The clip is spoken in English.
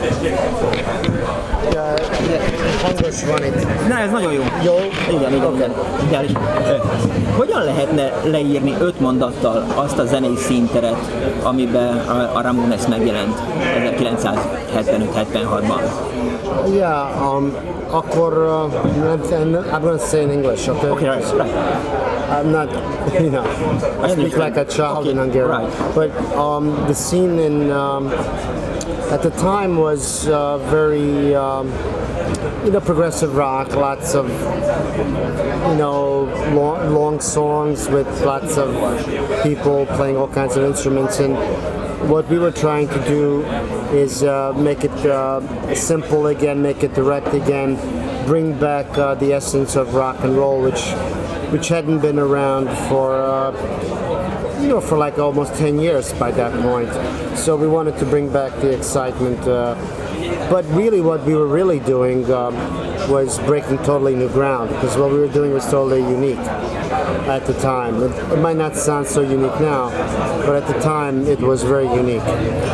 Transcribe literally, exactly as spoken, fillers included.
Hangos van itt. Na, ez nagyon jó. Jó? Igen, igen, Oké. igen. Ideális. Ö, Hogyan lehetne leírni öt mondattal azt a zenei színteret, amiben a, a Ramones megjelent ezerkilencszázhetvenöt hetvenhatban? Yeah, um, akkor uh, I'm, I'm going to say in English, okay? Okay, right, right. I'm not, you know, I speak like a child Okay, in Hungarian. right. But um, the scene in um, at the time was uh, very, um, you know, progressive rock. Lots of, you know, long, long songs with lots of people playing all kinds of instruments. And what we were trying to do is uh, make it uh, simple again, make it direct again, bring back uh, the essence of rock and roll, which which hadn't been around for uh, you know for like almost ten years by that point. So we wanted to bring back the excitement. Uh, but really, what we were really doing um, was breaking totally new ground, because what we were doing was totally unique at the time. It, it might not sound so unique now, but at the time it was very unique.